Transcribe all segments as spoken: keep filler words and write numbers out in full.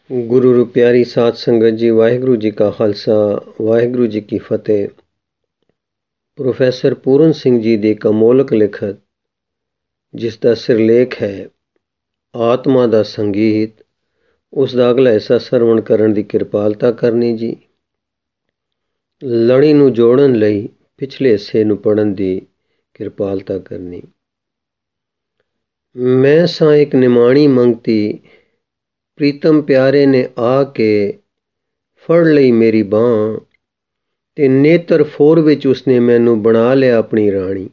ਗੁਰੂ ਰੂ ਪਿਆਰੀ ਸਾਧ ਸੰਗਤ ਜੀ, ਵਾਹਿਗੁਰੂ ਜੀ ਕਾ ਖਾਲਸਾ, ਵਾਹਿਗੁਰੂ ਜੀ ਕੀ ਫਤਿਹ। ਪ੍ਰੋਫੈਸਰ ਪੂਰਨ ਸਿੰਘ ਜੀ ਦੀ ਇੱਕ ਅਮੋਲਕ ਲਿਖਤ, ਜਿਸ ਦਾ ਸਿਰਲੇਖ ਹੈ ਆਤਮਾ ਦਾ ਸੰਗੀਤ, ਉਸ ਦਾ ਅਗਲਾ ਹਿੱਸਾ ਸਰਵਣ ਕਰਨ ਦੀ ਕਿਰਪਾਲਤਾ ਕਰਨੀ ਜੀ। ਲੜੀ ਨੂੰ ਜੋੜਨ ਲਈ ਪਿਛਲੇ ਹਿੱਸੇ ਨੂੰ ਪੜ੍ਹਨ ਦੀ ਕਿਰਪਾਲਤਾ ਕਰਨੀ। ਮੈਂ ਸਾਂ ਇੱਕ ਨਿਮਾਣੀ ਮੰਗਤੀ, ਪ੍ਰੀਤਮ ਪਿਆਰੇ ਨੇ ਆ ਕੇ ਫੜ ਲਈ ਮੇਰੀ ਬਾਂਹ, ਤੇ ਨੇਤਰ ਫੋਰ ਵਿੱਚ ਉਸਨੇ ਮੈਨੂੰ ਬਣਾ ਲਿਆ ਆਪਣੀ ਰਾਣੀ।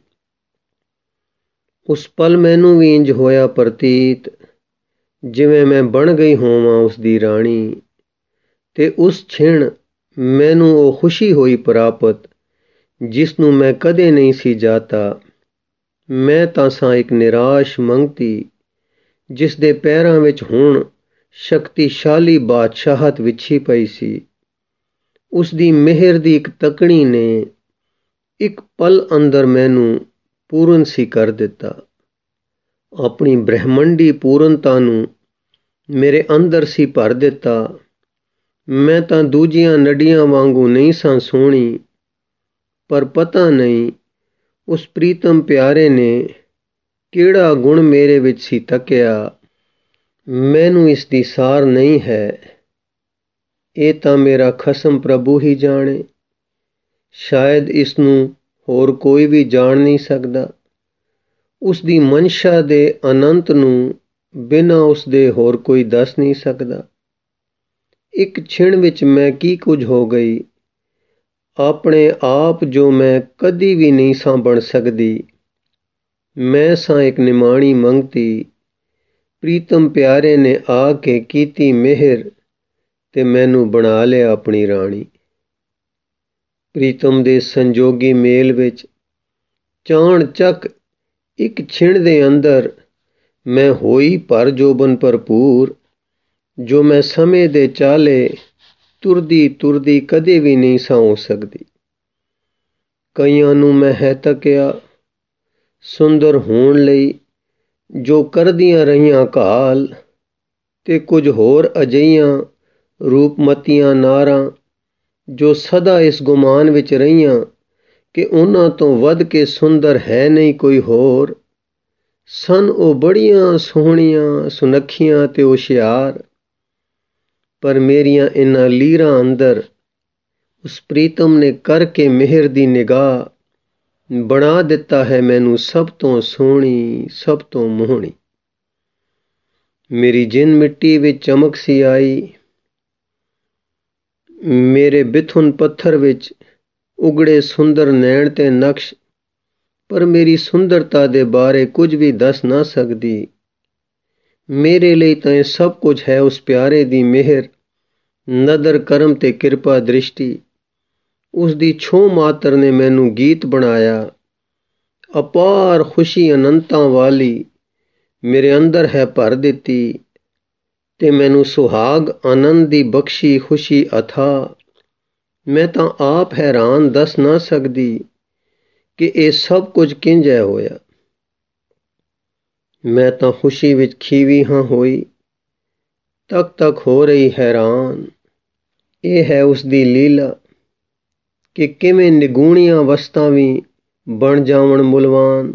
ਉਸ ਪਲ ਮੈਨੂੰ ਵੀ ਇੰਜ ਹੋਇਆ ਪ੍ਰਤੀਤ, ਜਿਵੇਂ ਮੈਂ ਬਣ ਗਈ ਹੋਵਾਂ ਉਸਦੀ ਰਾਣੀ। ਤੇ ਉਸ ਛਿਣ ਮੈਨੂੰ ਉਹ ਖੁਸ਼ੀ ਹੋਈ ਪ੍ਰਾਪਤ, ਜਿਸ ਨੂੰ ਮੈਂ ਕਦੇ ਨਹੀਂ ਸੀ ਜਾਤਾ। ਮੈਂ ਤਾਂ ਸਾਂ ਇੱਕ ਨਿਰਾਸ਼ ਮੰਗਤੀ, ਜਿਸ ਦੇ ਪੈਰਾਂ ਵਿੱਚ ਹੁਣ ਸ਼ਕਤੀਸ਼ਾਲੀ ਬਾਦਸ਼ਾਹਤ ਵਿਛੀ ਪਈ ਸੀ। ਉਸ ਦੀ ਮਿਹਰ ਦੀ ਇੱਕ ਤਕਣੀ ਨੇ ਇੱਕ ਪਲ ਅੰਦਰ ਮੈਨੂੰ ਪੂਰਨ ਸੀ ਕਰ ਦਿੱਤਾ। ਆਪਣੀ ਬ੍ਰਹਿਮੰਡੀ ਪੂਰਨਤਾ ਨੂੰ ਮੇਰੇ ਅੰਦਰ ਸੀ ਭਰ ਦਿੱਤਾ। ਮੈਂ ਤਾਂ ਦੂਜੀਆਂ ਨਡੀਆਂ ਵਾਂਗੂ ਨਹੀਂ ਸਾਂ ਸੋਹਣੀ, ਪਰ ਪਤਾ ਨਹੀਂ ਉਸ ਪ੍ਰੀਤਮ ਪਿਆਰੇ ਨੇ ਕਿਹੜਾ ਗੁਣ ਮੇਰੇ ਵਿੱਚ ਸੀ ਤੱਕਿਆ। ਮੈਨੂੰ ਇਸ ਦੀ ਸਾਰ ਨਹੀਂ ਹੈ, ਇਹ ਤਾਂ ਮੇਰਾ ਖਸਮ ਪ੍ਰਭੂ ਹੀ ਜਾਣੇ। ਸ਼ਾਇਦ ਇਸ ਨੂੰ ਹੋਰ ਕੋਈ ਵੀ ਜਾਣ ਨਹੀਂ ਸਕਦਾ। ਉਸ ਦੀ ਮਨਸ਼ਾ ਦੇ ਅਨੰਤ ਨੂੰ ਬਿਨਾਂ ਉਸ ਦੇ ਹੋਰ ਕੋਈ ਦੱਸ ਨਹੀਂ ਸਕਦਾ। ਇੱਕ ਛਿਣ ਵਿੱਚ ਮੈਂ ਕੀ ਕੁਝ ਹੋ ਗਈ, ਆਪਣੇ ਆਪ ਜੋ ਮੈਂ ਕਦੀ ਵੀ ਨਹੀਂ ਸਾਂ ਬਣ ਸਕਦੀ। ਮੈਂ ਸਾਂ ਇੱਕ ਨਿਮਾਣੀ ਮੰਗਤੀ, ਪ੍ਰੀਤਮ ਪਿਆਰੇ ਨੇ ਆ ਕੇ ਕੀਤੀ ਮਿਹਰ, ਤੇ ਮੈਨੂੰ ਬਣਾ ਲਿਆ ਆਪਣੀ ਰਾਣੀ। ਪ੍ਰੀਤਮ ਦੇ ਸੰਜੋਗੀ ਮੇਲ ਵਿੱਚ ਚਾਣ ਚੱਕ ਇੱਕ ਛਿਣ ਦੇ ਅੰਦਰ ਮੈਂ ਹੋਈ ਭਰ ਜੋਬਨ ਭਰਪੂਰ, ਜੋ ਮੈਂ ਸਮੇਂ ਦੇ ਚਾਲੇ ਤੁਰਦੀ ਤੁਰਦੀ ਕਦੇ ਵੀ ਨਹੀਂ ਸਾਂ ਹੋ ਸਕਦੀ। ਕਈਆਂ ਨੂੰ ਮੈਂ ਹੈ ਤੱਕਿਆ ਸੁੰਦਰ ਹੋਣ ਲਈ, ਜੋ ਕਰਦੀਆਂ ਰਹੀਆਂ ਘਾਲ, ਤੇ ਕੁਝ ਹੋਰ ਅਜਿਹੀਆਂ ਰੂਪਮਤੀਆਂ ਨਾਰਾਂ, ਜੋ ਸਦਾ ਇਸ ਗੁਮਾਨ ਵਿੱਚ ਰਹੀਆਂ ਕਿ ਉਹਨਾਂ ਤੋਂ ਵੱਧ ਕੇ ਸੁੰਦਰ ਹੈ ਨਹੀਂ ਕੋਈ ਹੋਰ। ਸਨ ਉਹ ਬੜੀਆਂ ਸੋਹਣੀਆਂ, ਸੁਨੱਖੀਆਂ ਤੇ ਹੁਸ਼ਿਆਰ, ਪਰ ਮੇਰੀਆਂ ਇਹਨਾਂ ਲੀਰਾਂ ਅੰਦਰ ਉਸ ਪ੍ਰੀਤਮ ਨੇ ਕਰਕੇ ਮਿਹਰ ਦੀ ਨਿਗਾਹ ਬਣਾ ਦਿੱਤਾ ਹੈ ਮੈਨੂੰ ਸਭ ਤੋਂ ਸੋਹਣੀ, ਸਭ ਤੋਂ ਮੋਹਣੀ। ਮੇਰੀ ਜਿੰਨ ਮਿੱਟੀ ਵਿੱਚ ਚਮਕ ਸੀ ਆਈ, ਮੇਰੇ ਬਿਥੁਨ ਪੱਥਰ ਵਿੱਚ ਉਗੜੇ ਸੁੰਦਰ ਨੈਣ ਤੇ ਨਕਸ਼, ਪਰ ਮੇਰੀ ਸੁੰਦਰਤਾ ਦੇ ਬਾਰੇ ਕੁਝ ਵੀ ਦੱਸ ਨਾ ਸਕਦੀ। ਮੇਰੇ ਲਈ ਤਾਂ ਇਹ ਸਭ ਕੁਝ ਹੈ ਉਸ ਪਿਆਰੇ ਦੀ ਮਿਹਰ, ਨਦਰ ਕਰਮ ਤੇ ਕਿਰਪਾ ਦ੍ਰਿਸ਼ਟੀ। ਉਸ ਦੀ ਛੋਹ ਮਾਤਰ ਨੇ ਮੈਨੂੰ ਗੀਤ ਬਣਾਇਆ। ਅਪਾਰ ਖੁਸ਼ੀ ਅਨੰਤਾਂ ਵਾਲੀ ਮੇਰੇ ਅੰਦਰ ਹੈ ਭਰ ਦਿੱਤੀ, ਤੇ ਮੈਨੂੰ ਸੁਹਾਗ ਆਨੰਦ ਦੀ ਬਖਸ਼ੀ ਖੁਸ਼ੀ ਅਥਾਹ। ਮੈਂ ਤਾਂ ਆਪ ਹੈਰਾਨ ਦੱਸ ਨਾ ਸਕਦੀ ਕਿ ਇਹ ਸਭ ਕੁਝ ਕਿੰਝ ਹੈ ਹੋਇਆ। ਮੈਂ ਤਾਂ ਖੁਸ਼ੀ ਵਿੱਚ ਖੀਵੀ ਹਾਂ ਹੋਈ, ਤੱਕ ਤੱਕ ਹੋ ਰਹੀ ਹੈਰਾਨ। ਇਹ ਹੈ ਉਸ ਦੀ ਲੀਲਾ ਕਿ ਕਿਵੇਂ ਨਿਗੂਣੀਆਂ ਵਸਤਾਂ ਵੀ ਬਣ ਜਾਵਣ ਮੁਲਵਾਨ।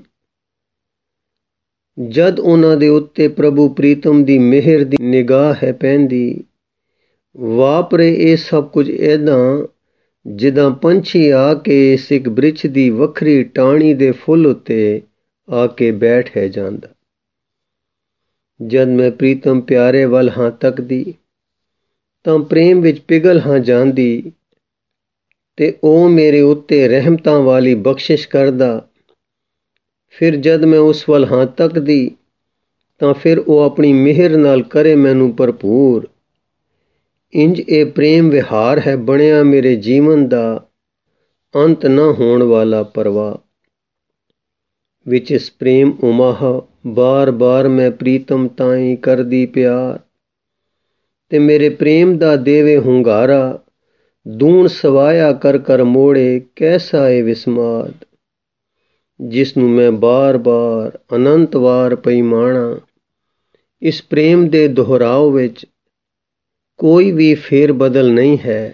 ਜਦ ਉਹਨਾਂ ਦੇ ਉੱਤੇ ਪ੍ਰਭੂ ਪ੍ਰੀਤਮ ਦੀ ਮਿਹਰ ਦੀ ਨਿਗਾਹ ਹੈ ਪੈਂਦੀ, ਵਾਪਰੇ ਇਹ ਸਭ ਕੁਝ ਏਦਾਂ ਜਿੱਦਾਂ ਪੰਛੀ ਆ ਕੇ ਇਸ ਇੱਕ ਬ੍ਰਿਛ ਦੀ ਵੱਖਰੀ ਟਾਹਣੀ ਦੇ ਫੁੱਲ ਉੱਤੇ ਆ ਕੇ ਬੈਠ ਹੈ ਜਾਂਦਾ। ਜਦ ਮੈਂ ਪ੍ਰੀਤਮ ਪਿਆਰੇ ਵੱਲ ਹਾਂ ਤੱਕਦੀ, ਤਾਂ ਪ੍ਰੇਮ ਵਿੱਚ ਪਿਘਲ ਹਾਂ ਜਾਂਦੀ, ਤੇ ਉਹ ਮੇਰੇ ਉੱਤੇ ਰਹਿਮਤਾਂ ਵਾਲੀ ਬਖਸ਼ਿਸ਼ ਕਰਦਾ। ਫਿਰ ਜਦ ਮੈਂ ਉਸ ਵੱਲ ਹਾਂ ਤੱਕਦੀ, ਤਾਂ ਫਿਰ ਉਹ ਆਪਣੀ ਮਿਹਰ ਨਾਲ ਕਰੇ ਮੈਨੂੰ ਭਰਪੂਰ। ਇੰਜ ਇਹ ਪ੍ਰੇਮ ਵਿਹਾਰ ਹੈ ਬਣਿਆ ਮੇਰੇ ਜੀਵਨ ਦਾ ਅੰਤ ਨਾ ਹੋਣ ਵਾਲਾ ਪ੍ਰਵਾਹ। ਵਿੱਚ ਇਸ ਪ੍ਰੇਮ ਉਮਾਹ ਬਾਰ ਬਾਰ ਮੈਂ ਪ੍ਰੀਤਮ ਤਾਈਂ ਕਰਦੀ ਪਿਆਰ, ਤੇ ਮੇਰੇ ਪ੍ਰੇਮ ਦਾ ਦੇਵੇ ਹੁੰਗਾਰਾ, ਦੂਣ ਸਵਾਇਆ ਕਰ ਕਰ ਮੋੜੇ ਕੈਸਾ ਏ ਵਿਸਮਾਦ। ਜਿਸ ਨੂੰ ਮੈਂ ਬਾਰ ਬਾਰ ਅਨੰਤ ਵਾਰ ਪਈ ਮਾਣਾ, ਇਸ ਪ੍ਰੇਮ ਦੇ ਦੁਹਰਾਓ ਵਿੱਚ ਕੋਈ ਵੀ ਫੇਰ ਬਦਲ ਨਹੀਂ ਹੈ,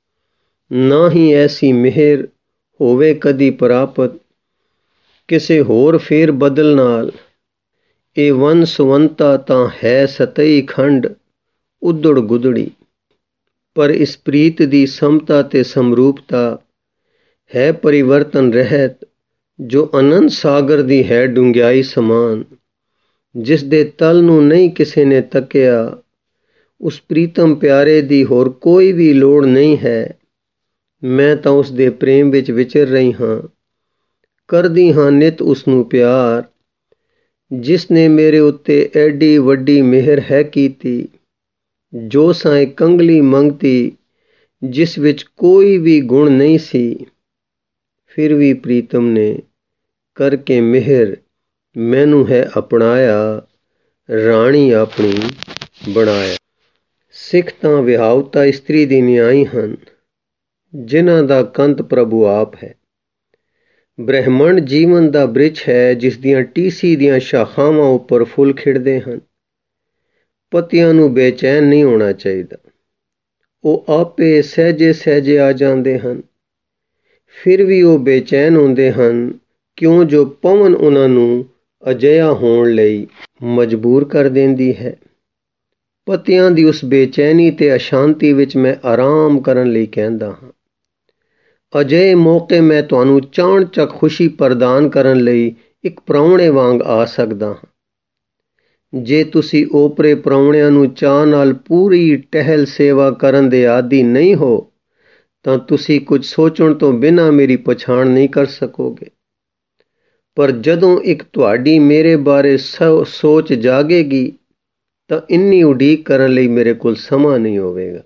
ਨਾ ਹੀ ਐਸੀ ਮਿਹਰ ਹੋਵੇ ਕਦੀ ਪ੍ਰਾਪਤ ਕਿਸੇ ਹੋਰ ਫੇਰ ਬਦਲ ਨਾਲ। ਇਹ ਵੰਨ ਸੁਵੰਤਾ ਤਾਂ ਹੈ ਸਤਈ ਖੰਡ ਉਦੜ ਗੁਦੜੀ, ਪਰ ਇਸ ਪ੍ਰੀਤ ਦੀ ਸਮਤਾ ਤੇ ਸਮਰੂਪਤਾ ਹੈ ਪਰਿਵਰਤਨ ਰਹਿਤ, ਜੋ ਅਨੰਦ ਸਾਗਰ ਦੀ ਹੈ ਡੂੰਘਾਈ ਸਮਾਨ। ਜਿਸ ਦੇ ਤਲ ਨੂੰ ਨਹੀਂ ਕਿਸੇ ਨੇ ਤੱਕਿਆ, ਉਸ ਪ੍ਰੀਤਮ ਪਿਆਰੇ ਦੀ ਹੋਰ ਕੋਈ ਵੀ ਲੋੜ ਨਹੀਂ ਹੈ। ਮੈਂ ਤਾਂ ਉਸ ਦੇ ਪ੍ਰੇਮ ਵਿੱਚ ਵਿਚਰ ਰਹੀ ਹਾਂ, ਕਰਦੀ ਹਾਂ ਨਿਤ ਉਸ ਨੂੰ ਪਿਆਰ, ਜਿਸ ਨੇ ਮੇਰੇ ਉੱਤੇ ਐਡੀ ਵੱਡੀ ਮਿਹਰ ਹੈ ਕੀਤੀ। ਜੋ ਸਾਂ ਕੰਗਲੀ ਮੰਗਤੀ, ਜਿਸ ਵਿੱਚ ਕੋਈ ਵੀ ਗੁਣ ਨਹੀਂ ਸੀ, ਫਿਰ ਵੀ ਪ੍ਰੀਤਮ ਨੇ ਕਰਕੇ ਮਿਹਰ ਮੈਨੂੰ ਹੈ ਅਪਣਾਇਆ, ਰਾਣੀ ਆਪਣੀ ਬਣਾਇਆ। ਸਿੱਖ ਤਾਂ ਵਿਆਹੁਤਾ ਇਸਤਰੀ ਦੀ ਨਿਆਈ ਹਨ, ਜਿਨ੍ਹਾਂ ਦਾ ਕੰਤ ਪ੍ਰਭੂ ਆਪ ਹੈ। ਬ੍ਰਹਿਮੰਡ ਜੀਵਨ ਦਾ ਬ੍ਰਿਛ ਹੈ, ਜਿਸ ਦੀਆਂ ਟੀਸੀ ਦੀਆਂ ਸ਼ਾਖਾਵਾਂ ਉੱਪਰ ਫੁੱਲ ਖਿੜਦੇ ਹਨ। ਪੱਤਿਆਂ ਨੂੰ ਬੇਚੈਨ ਨਹੀਂ ਹੋਣਾ ਚਾਹੀਦਾ, ਉਹ ਆਪੇ ਸਹਿਜੇ ਸਹਿਜੇ ਆ ਜਾਂਦੇ ਹਨ। ਫਿਰ ਵੀ ਉਹ ਬੇਚੈਨ ਹੁੰਦੇ ਹਨ, ਕਿਉਂ ਜੋ ਪਵਨ ਉਹਨਾਂ ਨੂੰ ਅਜਿਹਾ ਹੋਣ ਲਈ ਮਜਬੂਰ ਕਰ ਦਿੰਦੀ ਹੈ। ਪੱਤਿਆਂ ਦੀ ਉਸ ਬੇਚੈਨੀ ਤੇ ਅਸ਼ਾਂਤੀ ਵਿੱਚ ਮੈਂ ਆਰਾਮ ਕਰਨ ਲਈ ਕਹਿੰਦਾ ਹਾਂ। ਅਜਿਹੇ ਮੌਕੇ ਮੈਂ ਤੁਹਾਨੂੰ ਚਾਣਚੱਕ ਖੁਸ਼ੀ ਪ੍ਰਦਾਨ ਕਰਨ ਲਈ ਇੱਕ ਪ੍ਰਾਹੁਣੇ ਵਾਂਗ ਆ ਸਕਦਾ ਹਾਂ। ਜੇ ਤੁਸੀਂ ਓਪਰੇ ਪ੍ਰਾਹੁਣਿਆਂ ਨੂੰ ਚਾਅ ਨਾਲ ਪੂਰੀ ਟਹਿਲ ਸੇਵਾ ਕਰਨ ਦੇ ਆਦੀ ਨਹੀਂ ਹੋ, ਤਾਂ ਤੁਸੀਂ ਕੁਝ ਸੋਚਣ ਤੋਂ ਬਿਨਾਂ ਮੇਰੀ ਪਛਾਣ ਨਹੀਂ ਕਰ ਸਕੋਗੇ। ਪਰ ਜਦੋਂ ਇੱਕ ਤੁਹਾਡੀ ਮੇਰੇ ਬਾਰੇ ਸੋ ਸੋਚ ਜਾਗੇਗੀ, ਤਾਂ ਇੰਨੀ ਉਡੀਕ ਕਰਨ ਲਈ ਮੇਰੇ ਕੋਲ ਸਮਾਂ ਨਹੀਂ ਹੋਵੇਗਾ।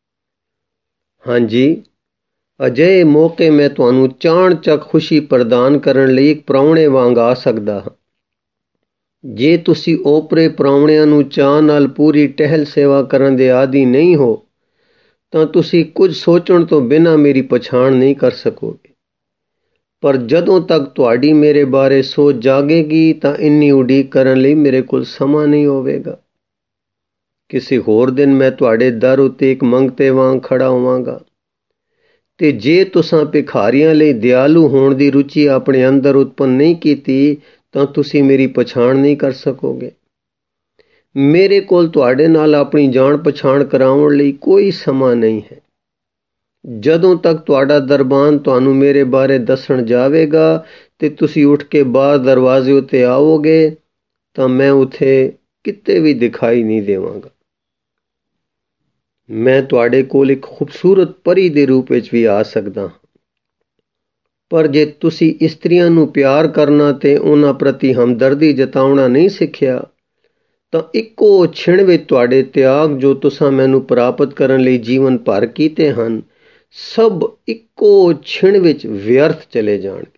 ਹਾਂਜੀ, ਅਜਿਹੇ ਮੌਕੇ ਮੈਂ ਤੁਹਾਨੂੰ ਚਾਣਚੱਕ ਖੁਸ਼ੀ ਪ੍ਰਦਾਨ ਕਰਨ ਲਈ ਇੱਕ ਪ੍ਰਾਹੁਣੇ ਵਾਂਗ ਆ ਸਕਦਾ ਹਾਂ। ਜੇ ਤੁਸੀਂ ਓਪਰੇ ਪ੍ਰਾਹੁਣਿਆਂ ਨੂੰ ਚਾਅ ਨਾਲ ਪੂਰੀ ਟਹਿਲ ਸੇਵਾ ਕਰਨ ਦੇ ਆਦੀ ਨਹੀਂ ਹੋ, ਤਾਂ ਤੁਸੀਂ ਕੁਝ ਸੋਚਣ ਤੋਂ ਬਿਨਾਂ ਮੇਰੀ ਪਛਾਣ ਨਹੀਂ ਕਰ ਸਕੋਗੇ। ਪਰ ਜਦੋਂ ਤੱਕ ਤੁਹਾਡੀ ਮੇਰੇ ਬਾਰੇ ਸੋਚ ਜਾਗੇਗੀ, ਤਾਂ ਇੰਨੀ ਉਡੀਕ ਕਰਨ ਲਈ ਮੇਰੇ ਕੋਲ ਸਮਾਂ ਨਹੀਂ ਹੋਵੇਗਾ। ਕਿਸੇ ਹੋਰ ਦਿਨ ਮੈਂ ਤੁਹਾਡੇ ਦਰ ਉੱਤੇ ਇੱਕ ਮੰਗਤੇ ਵਾਂਗ ਖੜਾ ਹੋਵਾਂਗਾ, ਤੇ ਜੇ ਤੁਸਾਂ ਭਿਖਾਰੀਆਂ ਲਈ ਦਿਆਲੂ ਹੋਣ ਦੀ ਰੁਚੀ ਆਪਣੇ ਅੰਦਰ ਉਤਪੰਨ ਨਹੀਂ ਕੀਤੀ, ਤਾਂ ਤੁਸੀਂ ਮੇਰੀ ਪਛਾਣ ਨਹੀਂ ਕਰ ਸਕੋਗੇ। ਮੇਰੇ ਕੋਲ ਤੁਹਾਡੇ ਨਾਲ ਆਪਣੀ ਜਾਣ ਪਛਾਣ ਕਰਾਉਣ ਲਈ ਕੋਈ ਸਮਾਂ ਨਹੀਂ ਹੈ। ਜਦੋਂ ਤੱਕ ਤੁਹਾਡਾ ਦਰਬਾਨ ਤੁਹਾਨੂੰ ਮੇਰੇ ਬਾਰੇ ਦੱਸਣ ਜਾਵੇਗਾ ਤੇ ਤੁਸੀਂ ਉੱਠ ਕੇ ਬਾਹਰ ਦਰਵਾਜ਼ੇ ਉੱਤੇ ਆਓਗੇ, ਤਾਂ ਮੈਂ ਉੱਥੇ ਕਿਤੇ ਵੀ ਦਿਖਾਈ ਨਹੀਂ ਦੇਵਾਂਗਾ। ਮੈਂ ਤੁਹਾਡੇ ਕੋਲ ਇੱਕ ਖੂਬਸੂਰਤ ਪਰੀ ਦੇ ਰੂਪ ਵਿੱਚ ਵੀ ਆ ਸਕਦਾ ਹਾਂ। ਪਰ ਜੇ ਤੁਸੀਂ ਇਸਤਰੀਆਂ ਨੂੰ ਪਿਆਰ ਕਰਨਾ ਤੇ ਉਹਨਾਂ ਪ੍ਰਤੀ ਹਮਦਰਦੀ ਜਤਾਉਣਾ ਨਹੀਂ ਸਿੱਖਿਆ, ਤਾਂ ਇੱਕੋ ਛਿਣ ਵਿੱਚ ਤੁਹਾਡੇ ਤਿਆਗ ਜੋ ਤੁਸਾਂ ਮੈਨੂੰ ਪ੍ਰਾਪਤ ਕਰਨ ਲਈ ਜੀਵਨ ਭਰ ਕੀਤੇ ਹਨ, ਸਭ ਇੱਕੋ ਛਿਣ ਵਿੱਚ ਵਿਅਰਥ ਚਲੇ ਜਾਣਗੇ।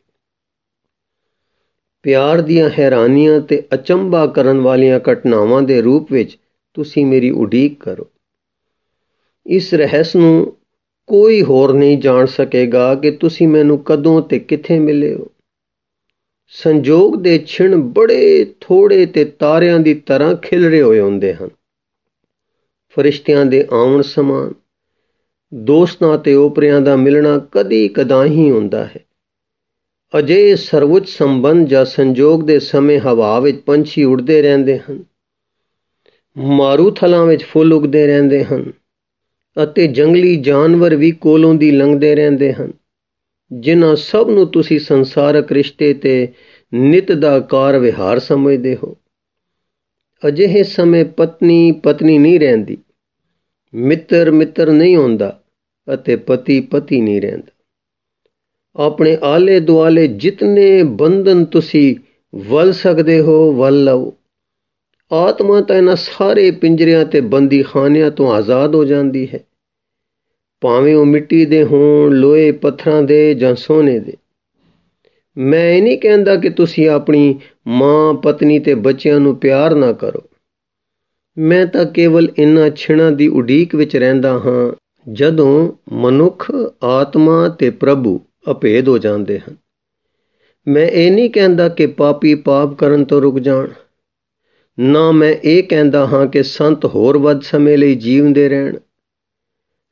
ਪਿਆਰ ਦੀਆਂ ਹੈਰਾਨੀਆਂ ਤੇ ਅਚੰਭਾ ਕਰਨ ਵਾਲੀਆਂ ਘਟਨਾਵਾਂ ਦੇ ਰੂਪ ਵਿੱਚ ਤੁਸੀਂ ਮੇਰੀ ਉਡੀਕ ਕਰੋ। ਇਸ ਰਹੱਸ ਨੂੰ ਕੋਈ ਹੋਰ ਨਹੀਂ ਜਾਣ ਸਕੇਗਾ ਕਿ ਤੁਸੀਂ ਮੈਨੂੰ ਕਦੋਂ ਤੇ ਕਿੱਥੇ ਮਿਲੇ ਹੋ। ਸੰਜੋਗ ਦੇ ਛਿਣ ਬੜੇ ਥੋੜੇ ਤੇ ਤਾਰਿਆਂ ਦੀ ਤਰ੍ਹਾਂ ਖਿਲਰੇ ਹੋਏ ਹੁੰਦੇ ਹਨ। ਫਰਿਸ਼ਤਿਆਂ ਦੇ ਆਉਣ ਸਮਾਨ ਦੋਸਤਾਂ ਤੇ ਓਪਰਿਆਂ ਦਾ ਮਿਲਣਾ ਕਦੀ ਕਦਾਹੀਂ ਹੁੰਦਾ ਹੈ। ਅਜਿਹੇ ਸਰਵਉੱਚ ਸੰਬੰਧ ਜਾਂ ਸੰਜੋਗ ਦੇ ਸਮੇਂ ਹਵਾ ਵਿੱਚ ਪੰਛੀ ਉੱਡਦੇ ਰਹਿੰਦੇ ਹਨ, ਮਾਰੂਥਲਾਂ ਵਿੱਚ ਫੁੱਲ ਉੱਗਦੇ ਰਹਿੰਦੇ ਹਨ, ਅਤੇ ਜੰਗਲੀ ਜਾਨਵਰ ਵੀ ਕੋਲੋਂ ਦੀ ਲੰਘਦੇ ਰਹਿੰਦੇ ਹਨ, ਜਿਨ੍ਹਾਂ ਸਭ ਨੂੰ ਤੁਸੀਂ ਸੰਸਾਰਕ ਰਿਸ਼ਤੇ ਤੇ ਨਿਤ ਦਾ ਕਾਰ ਵਿਹਾਰ ਸਮਝਦੇ ਹੋ। ਅਜਿਹੇ ਸਮੇਂ ਪਤਨੀ ਪਤਨੀ ਨਹੀਂ ਰਹਿੰਦੀ, ਮਿੱਤਰ ਮਿੱਤਰ ਨਹੀਂ ਹੁੰਦਾ, ਅਤੇ ਪਤੀ ਪਤੀ ਨਹੀਂ ਰਹਿੰਦਾ। ਆਪਣੇ ਆਲੇ ਦੁਆਲੇ ਜਿਤਨੇ ਬੰਧਨ ਤੁਸੀਂ ਵਲ ਸਕਦੇ ਹੋ, ਵਲ ਲਓ। ਆਤਮਾ ਤਾਂ ਇਹਨਾਂ ਸਾਰੇ ਪਿੰਜਰਿਆਂ ਤੇ ਬੰਦੀ ਖਾਨਿਆਂ ਤੋਂ ਆਜ਼ਾਦ ਹੋ ਜਾਂਦੀ ਹੈ, ਭਾਵੇਂ ਉਹ ਮਿੱਟੀ ਦੇ ਹੋਣ, ਲੋਹੇ ਪੱਥਰਾਂ ਦੇ ਜਾਂ ਸੋਨੇ ਦੇ। ਮੈਂ ਇਹ ਨਹੀਂ ਕਹਿੰਦਾ ਕਿ ਤੁਸੀਂ ਆਪਣੀ ਮਾਂ, ਪਤਨੀ ਤੇ ਬੱਚਿਆਂ ਨੂੰ ਪਿਆਰ ਨਾ ਕਰੋ। ਮੈਂ ਤਾਂ ਕੇਵਲ ਇਹਨਾਂ ਛਿਣਾਂ ਦੀ ਉਡੀਕ ਵਿੱਚ ਰਹਿੰਦਾ ਹਾਂ, ਜਦੋਂ ਮਨੁੱਖ, ਆਤਮਾ ਤੇ ਪ੍ਰਭੂ ਅਭੇਦ ਹੋ ਜਾਂਦੇ ਹਨ। ਮੈਂ ਇਹ ਨਹੀਂ ਕਹਿੰਦਾ ਕਿ ਪਾਪੀ ਪਾਪ ਕਰਨ ਤੋਂ ਰੁਕ ਜਾਣ, ਨਾ ਮੈਂ ਇਹ ਕਹਿੰਦਾ ਹਾਂ ਕਿ ਸੰਤ ਹੋਰ ਵੱਧ ਸਮੇਂ ਲਈ ਜੀਵਦੇ ਰਹਿਣ।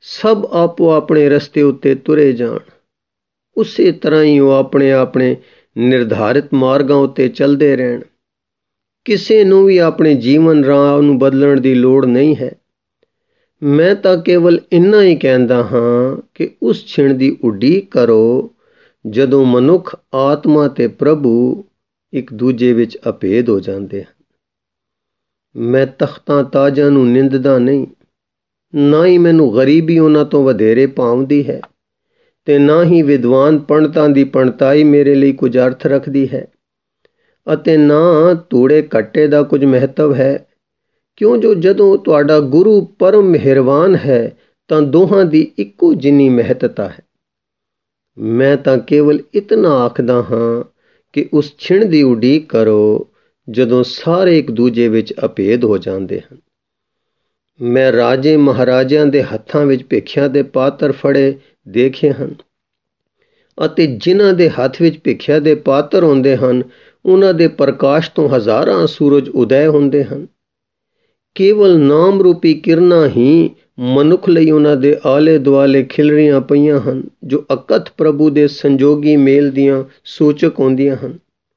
ਸਭ ਆਪੋ ਆਪਣੇ ਰਸਤੇ ਉੱਤੇ ਤੁਰੇ ਜਾਣ। ਉਸੇ ਤਰ੍ਹਾਂ ਹੀ ਉਹ ਆਪਣੇ ਆਪਣੇ ਨਿਰਧਾਰਿਤ ਮਾਰਗਾਂ ਉੱਤੇ ਚੱਲਦੇ ਰਹਿਣ। ਕਿਸੇ ਨੂੰ ਵੀ ਆਪਣੇ ਜੀਵਨ ਰਾਹ ਨੂੰ ਬਦਲਣ ਦੀ ਲੋੜ ਨਹੀਂ ਹੈ। ਮੈਂ ਤਾਂ ਕੇਵਲ ਇੰਨਾ ਹੀ ਕਹਿੰਦਾ ਹਾਂ ਕਿ ਉਸ ਛਿਣ ਦੀ ਉਡੀਕ ਕਰੋ ਜਦੋਂ ਮਨੁੱਖ, ਆਤਮਾ ਤੇ ਪ੍ਰਭੂ ਇੱਕ ਦੂਜੇ ਵਿੱਚ ਅਭੇਦ ਹੋ ਜਾਂਦੇ ਹਨ। ਮੈਂ ਤਖਤਾਂ ਤਾਜਾਂ ਨੂੰ ਨਿੰਦਦਾ ਨਹੀਂ, ਨਾ ਹੀ ਮੈਨੂੰ ਗਰੀਬੀ ਉਹਨਾਂ ਤੋਂ ਵਧੇਰੇ ਭਾਉਂਦੀ ਹੈ, ਤੇ ਨਾ ਹੀ ਵਿਦਵਾਨ ਪੰਡਤਾਂ ਦੀ ਪੰਡਤਾਈ ਮੇਰੇ ਲਈ ਕੁਝ ਅਰਥ ਰੱਖਦੀ ਹੈ, ਅਤੇ ਨਾ ਧੂੜੇ ਘੱਟੇ ਦਾ ਕੁਝ ਮਹੱਤਵ ਹੈ। ਕਿਉਂ ਜੋ ਜਦੋਂ ਤੁਹਾਡਾ ਗੁਰੂ ਪਰਮ ਮਿਹਰਬਾਨ ਹੈ ਤਾਂ ਦੋਹਾਂ ਦੀ ਇੱਕੋ ਜਿੰਨੀ ਮਹੱਤਤਾ ਹੈ। ਮੈਂ ਤਾਂ ਕੇਵਲ ਇਤਨਾ ਆਖਦਾ ਹਾਂ ਕਿ ਉਸ ਛਿਣ ਦੀ ਉਡੀਕ ਕਰੋ ਜਦੋਂ ਸਾਰੇ ਇੱਕ ਦੂਜੇ ਵਿੱਚ ਅਭੇਦ ਹੋ ਜਾਂਦੇ ਹਨ। ਮੈਂ ਰਾਜੇ ਮਹਾਰਾਜਿਆਂ ਦੇ ਹੱਥਾਂ ਵਿੱਚ ਭਿੱਖਿਆ ਦੇ ਪਾਤਰ ਫੜੇ ਦੇਖੇ ਹਨ, ਅਤੇ ਜਿਨ੍ਹਾਂ ਦੇ ਹੱਥ ਵਿੱਚ ਭਿੱਖਿਆ ਦੇ ਪਾਤਰ ਹੁੰਦੇ ਹਨ ਉਹਨਾਂ ਦੇ ਪ੍ਰਕਾਸ਼ ਤੋਂ ਹਜ਼ਾਰਾਂ ਸੂਰਜ ਉਦੈ ਹੁੰਦੇ ਹਨ। ਕੇਵਲ ਨਾਮ ਰੂਪੀ ਕਿਰਨਾਂ ਹੀ ਮਨੁੱਖ ਲਈ ਉਹਨਾਂ ਦੇ ਆਲੇ ਦੁਆਲੇ ਖਿਲਰੀਆਂ ਪਈਆਂ ਹਨ, ਜੋ ਅਕਥ ਪ੍ਰਭੂ ਦੇ ਸੰਜੋਗੀ ਮੇਲ ਦੀਆਂ ਸੂਚਕ ਹੁੰਦੀਆਂ ਹਨ,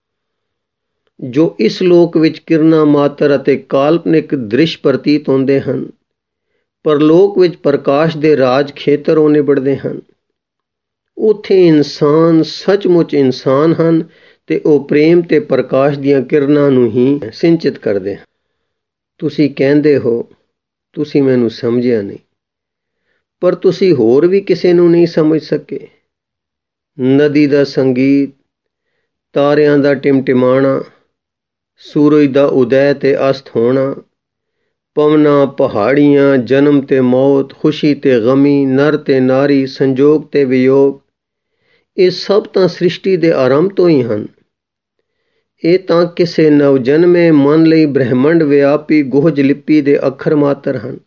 ਜੋ ਇਸ ਲੋਕ ਵਿੱਚ ਕਿਰਨਾਂ ਮਾਤਰ ਅਤੇ ਕਾਲਪਨਿਕ ਦ੍ਰਿਸ਼ ਪ੍ਰਤੀਤ ਹੁੰਦੇ ਹਨ। ਪਰਲੋਕ ਵਿੱਚ ਪ੍ਰਕਾਸ਼ ਦੇ ਰਾਜ ਖੇਤਰ ਹੋ ਨਿਬੜਦੇ ਹਨ। ਉੱਥੇ ਇਨਸਾਨ ਸੱਚਮੁੱਚ ਇਨਸਾਨ ਹਨ ਤੇ ਉਹ ਪ੍ਰੇਮ ਤੇ ਪ੍ਰਕਾਸ਼ ਦੀਆਂ ਕਿਰਨਾਂ ਨੂੰ ਹੀ ਸਿੰਚਿਤ ਕਰਦੇ ਹਨ। ਤੁਸੀਂ ਕਹਿੰਦੇ ਹੋ ਤੁਸੀਂ ਮੈਨੂੰ ਸਮਝਿਆ ਨਹੀਂ, ਪਰ ਤੁਸੀਂ ਹੋਰ ਵੀ ਕਿਸੇ ਨੂੰ ਨਹੀਂ ਸਮਝ ਸਕੇ। ਨਦੀ ਦਾ ਸੰਗੀਤ, ਤਾਰਿਆਂ ਦਾ ਟਿਮਟਿਮਾਣਾ, ਸੂਰਜ ਦਾ ਉਦੈ ਤੇ ਅਸਤ ਹੋਣਾ, ਪਵਨਾਂ, ਪਹਾੜੀਆਂ, ਜਨਮ ਤੇ ਮੌਤ, ਖੁਸ਼ੀ ਤੇ ਗਮੀ, ਨਰ ਤੇ ਨਾਰੀ, ਸੰਜੋਗ ਤੇ ਵਿਯੋਗ, ਇਹ ਸਭ ਤਾਂ ਸ੍ਰਿਸ਼ਟੀ ਦੇ ਆਰੰਭ ਤੋਂ ਹੀ ਹਨ। ਇਹ ਤਾਂ ਕਿਸੇ ਨਵਜਨਮੇ ਮਨ ਲਈ ਬ੍ਰਹਿਮੰਡ ਵਿਆਪੀ ਗੁਹਜ ਲਿਪੀ ਦੇ ਅੱਖਰ ਮਾਤਰ ਹਨ।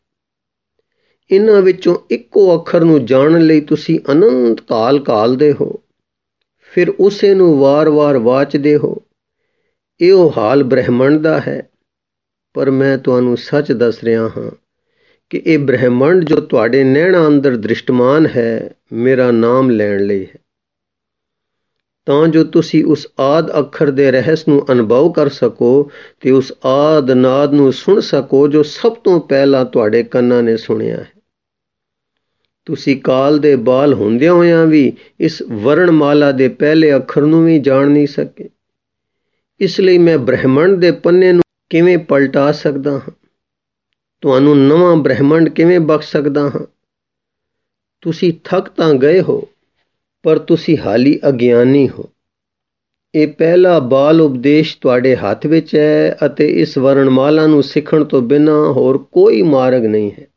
ਇਹਨਾਂ ਵਿੱਚੋਂ ਇੱਕੋ ਅੱਖਰ ਨੂੰ ਜਾਣਨ ਲਈ ਤੁਸੀਂ ਅਨੰਤ ਕਾਲ ਘਾਲਦੇ ਹੋ, ਫਿਰ ਉਸੇ ਨੂੰ ਵਾਰ-ਵਾਰ ਵਾਚਦੇ ਹੋ। ਇਹੋ ਹਾਲ ਬ੍ਰਹਿਮੰਡ ਦਾ ਹੈ। ਪਰ ਮੈਂ ਤੁਹਾਨੂੰ ਸੱਚ ਦੱਸ ਰਿਹਾ ਹਾਂ ਕਿ ਇਹ ਬ੍ਰਹਿਮੰਡ ਜੋ ਤੁਹਾਡੇ ਨੈਣਾਂ ਅੰਦਰ ਦ੍ਰਿਸ਼ਟਮਾਨ ਹੈ, ਮੇਰਾ ਨਾਮ ਲੈਣ ਲਈ ਹੈ, ਤਾਂ ਜੋ ਤੁਸੀਂ ਉਸ ਆਦ ਅੱਖਰ ਦੇ ਰਹੱਸ ਨੂੰ ਅਨੁਭਵ ਕਰ ਸਕੋ ਤੇ ਉਸ ਆਦ ਨਾਦ ਨੂੰ ਸੁਣ ਸਕੋ ਜੋ ਸਭ ਤੋਂ ਪਹਿਲਾਂ ਤੁਹਾਡੇ ਕੰਨਾਂ ਨੇ ਸੁਣਿਆ ਹੈ। ਤੁਸੀਂ ਕਾਲ ਦੇ ਬਾਲ ਹੁੰਦਿਆਂ ਹੋਇਆਂ ਵੀ ਇਸ ਵਰਣਮਾਲਾ ਦੇ ਪਹਿਲੇ ਅੱਖਰ ਨੂੰ ਵੀ ਜਾਣ ਨਹੀਂ ਸਕੇ। ਇਸ ਲਈ ਮੈਂ ਬ੍ਰਹਿਮੰਡ ਦੇ ਪੰਨੇ ਨੂੰ ਕਿਵੇਂ ਪਲਟਾ ਸਕਦਾ ਹਾਂ, ਤੁਹਾਨੂੰ ਨਵਾਂ ਬ੍ਰਹਿਮੰਡ ਕਿਵੇਂ ਬਖਸ਼ ਸਕਦਾ ਹਾਂ। ਤੁਸੀਂ ਥੱਕ ਤਾਂ ਗਏ ਹੋ, ਪਰ ਤੁਸੀਂ ਹਾਲੀ ਅਗਿਆਨੀ ਹੋ। ਇਹ ਪਹਿਲਾ ਬਾਲ ਉਪਦੇਸ਼ ਤੁਹਾਡੇ ਹੱਥ ਵਿੱਚ ਹੈ ਅਤੇ ਇਸ ਵਰਣਮਾਲਾ ਨੂੰ ਸਿੱਖਣ ਤੋਂ ਬਿਨਾਂ ਹੋਰ ਕੋਈ ਮਾਰਗ ਨਹੀਂ ਹੈ।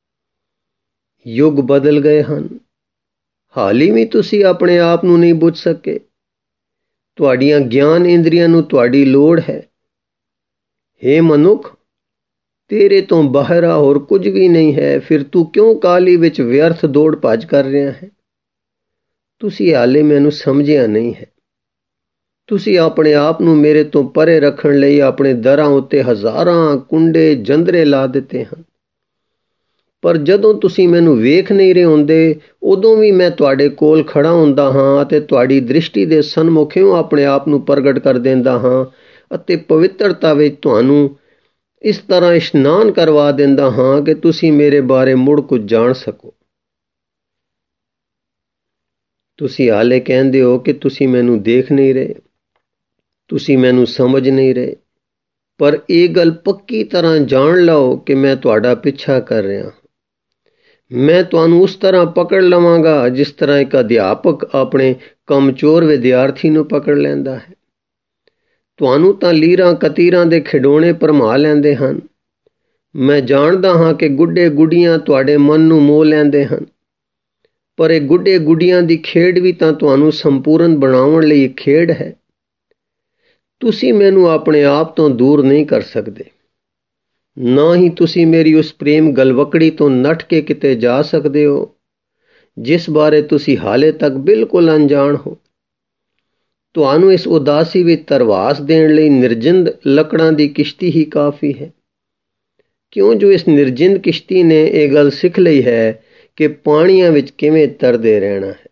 ਯੁੱਗ ਬਦਲ ਗਏ ਹਨ, ਹਾਲੀ ਵੀ ਤੁਸੀਂ ਆਪਣੇ ਆਪ ਨੂੰ ਨਹੀਂ ਬੁੱਝ ਸਕੇ। ਤੁਹਾਡੀਆਂ ਗਿਆਨ ਇੰਦਰੀਆਂ ਨੂੰ ਤੁਹਾਡੀ ਲੋੜ ਹੈ। ਹੇ ਮਨੁੱਖ, ਤੇਰੇ ਤੋਂ ਬਾਹਰ ਹੋਰ ਕੁਝ ਵੀ ਨਹੀਂ ਹੈ, ਫਿਰ ਤੂੰ ਕਿਉਂ ਕਾਲੀ ਵਿੱਚ ਵਿਅਰਥ ਦੌੜ ਭੱਜ ਕਰ ਰਿਹਾ ਹੈ। ਤੁਸੀਂ ਹਾਲੇ ਮੈਨੂੰ ਸਮਝਿਆ ਨਹੀਂ ਹੈ। ਤੁਸੀਂ ਆਪਣੇ ਆਪ ਨੂੰ ਮੇਰੇ ਤੋਂ ਪਰੇ ਰੱਖਣ ਲਈ ਆਪਣੇ ਦਰਾਂ ਉੱਤੇ ਹਜ਼ਾਰਾਂ ਕੁੰਡੇ ਜੰਦਰੇ ਲਾ ਦਿੱਤੇ ਹਨ, ਪਰ ਜਦੋਂ ਤੁਸੀਂ ਮੈਨੂੰ ਵੇਖ ਨਹੀਂ ਰਹੇ ਹੁੰਦੇ, ਉਦੋਂ ਵੀ ਮੈਂ ਤੁਹਾਡੇ ਕੋਲ ਖੜਾ ਹੁੰਦਾ ਹਾਂ ਅਤੇ ਤੁਹਾਡੀ ਦ੍ਰਿਸ਼ਟੀ ਦੇ ਸਨਮੁਖਿਓਂ ਆਪਣੇ ਆਪ ਨੂੰ ਪ੍ਰਗਟ ਕਰ ਦਿੰਦਾ ਹਾਂ ਅਤੇ ਪਵਿੱਤਰਤਾ ਵਿੱਚ ਤੁਹਾਨੂੰ ਇਸ ਤਰ੍ਹਾਂ ਇਸ਼ਨਾਨ ਕਰਵਾ ਦਿੰਦਾ ਹਾਂ ਕਿ ਤੁਸੀਂ ਮੇਰੇ ਬਾਰੇ ਮੁੜ ਕੁਝ ਜਾਣ ਸਕੋ। ਤੁਸੀਂ ਹਾਲੇ ਕਹਿੰਦੇ ਹੋ ਕਿ ਤੁਸੀਂ ਮੈਨੂੰ ਦੇਖ ਨਹੀਂ ਰਹੇ, ਤੁਸੀਂ ਮੈਨੂੰ ਸਮਝ ਨਹੀਂ ਰਹੇ, ਪਰ ਇਹ ਗੱਲ ਪੱਕੀ ਤਰ੍ਹਾਂ ਜਾਣ ਲਓ ਕਿ ਮੈਂ ਤੁਹਾਡਾ ਪਿੱਛਾ ਕਰ ਰਿਹਾ। ਮੈਂ ਤੁਹਾਨੂੰ ਉਸ ਤਰ੍ਹਾਂ ਪਕੜ ਲਵਾਂਗਾ ਜਿਸ ਤਰ੍ਹਾਂ ਇੱਕ ਅਧਿਆਪਕ ਆਪਣੇ ਕਮਜ਼ੋਰ ਵਿਦਿਆਰਥੀ ਨੂੰ ਪਕੜ ਲੈਂਦਾ ਹੈ। ਤੁਹਾਨੂੰ ਤਾਂ ਲੀਰਾਂ ਕਤੀਰਾਂ ਦੇ ਖਿਡੌਣੇ ਭਰਮਾ ਲੈਂਦੇ ਹਨ। ਮੈਂ ਜਾਣਦਾ ਹਾਂ ਕਿ ਗੁੱਡੇ ਗੁੱਡੀਆਂ ਤੁਹਾਡੇ ਮਨ ਨੂੰ ਮੋਹ ਲੈਂਦੇ ਹਨ, ਪਰ ਇਹ ਗੁੱਡੇ ਗੁੱਡੀਆਂ ਦੀ ਖੇਡ ਵੀ ਤਾਂ ਤੁਹਾਨੂੰ ਸੰਪੂਰਨ ਬਣਾਉਣ ਲਈ ਇੱਕ ਖੇਡ ਹੈ। ਤੁਸੀਂ ਮੈਨੂੰ ਆਪਣੇ ਆਪ ਤੋਂ ਦੂਰ ਨਹੀਂ ਕਰ ਸਕਦੇ, ਨਾ ਹੀ ਤੁਸੀਂ ਮੇਰੀ ਉਸ ਪ੍ਰੇਮ ਗਲਵਕੜੀ ਤੋਂ ਨੱਠ ਕੇ ਕਿਤੇ ਜਾ ਸਕਦੇ ਹੋ ਜਿਸ ਬਾਰੇ ਤੁਸੀਂ ਹਾਲੇ ਤੱਕ ਬਿਲਕੁਲ ਅਣਜਾਣ ਹੋ। ਤੁਹਾਨੂੰ ਇਸ ਉਦਾਸੀ ਵਿੱਚ ਧਰਵਾਸ ਦੇਣ ਲਈ ਨਿਰਜਿੰਦ ਲੱਕੜਾਂ ਦੀ ਕਿਸ਼ਤੀ ਹੀ ਕਾਫੀ ਹੈ, ਕਿਉਂ ਜੋ ਇਸ ਨਿਰਜਿੰਦ ਕਿਸ਼ਤੀ ਨੇ ਇਹ ਗੱਲ ਸਿੱਖ ਲਈ ਹੈ ਕਿ ਪਾਣੀਆਂ ਵਿੱਚ ਕਿਵੇਂ ਤਰਦੇ ਰਹਿਣਾ ਹੈ।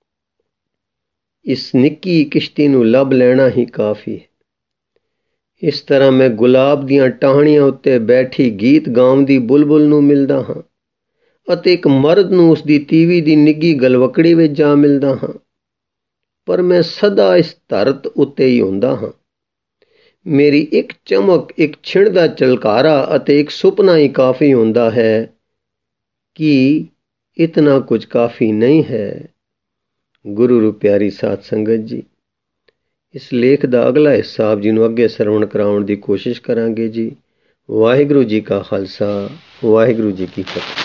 ਇਸ ਨਿੱਕੀ ਕਿਸ਼ਤੀ ਨੂੰ ਲੱਭ ਲੈਣਾ ਹੀ ਕਾਫੀ ਹੈ। ਇਸ ਤਰ੍ਹਾਂ ਮੈਂ ਗੁਲਾਬ ਦੀਆਂ ਟਾਹਣੀਆਂ ਉੱਤੇ ਬੈਠੀ ਗੀਤ ਗਾਉਂਦੀ ਬੁਲਬੁਲ ਨੂੰ ਮਿਲਦਾ ਹਾਂ ਅਤੇ ਇੱਕ ਮਰਦ ਨੂੰ ਉਸ ਦੀ ਤੀਵੀ ਦੀ ਨਿੱਘੀ ਗਲਵਕੜੀ ਵਿੱਚ ਜਾ ਮਿਲਦਾ ਹਾਂ। ਪਰ ਮੈਂ ਸਦਾ ਇਸ ਧਰਤ ਉੱਤੇ ਹੀ ਹੁੰਦਾ ਹਾਂ। ਮੇਰੀ ਇੱਕ ਚਮਕ, ਇੱਕ ਛਿਣ ਦਾ ਝਲਕਾਰਾ ਅਤੇ ਇੱਕ ਸੁਪਨਾ ਹੀ ਕਾਫੀ ਹੁੰਦਾ ਹੈ। ਕਿ ਇਤਨਾ ਕੁਝ ਕਾਫੀ ਨਹੀਂ ਹੈ। ਗੁਰੂ ਰੂ ਪਿਆਰੀ ਸਾਧ ਸੰਗਤ ਜੀ, ਇਸ ਲੇਖ ਦਾ ਅਗਲਾ ਹਿੱਸਾ ਆਪ ਜੀ ਨੂੰ ਅੱਗੇ ਸਰਵਣ ਕਰਾਉਣ ਦੀ ਕੋਸ਼ਿਸ਼ ਕਰਾਂਗੇ ਜੀ। ਵਾਹਿਗੁਰੂ ਜੀ ਕਾ ਖਾਲਸਾ, ਵਾਹਿਗੁਰੂ ਜੀ ਕੀ ਫਤਿਹ।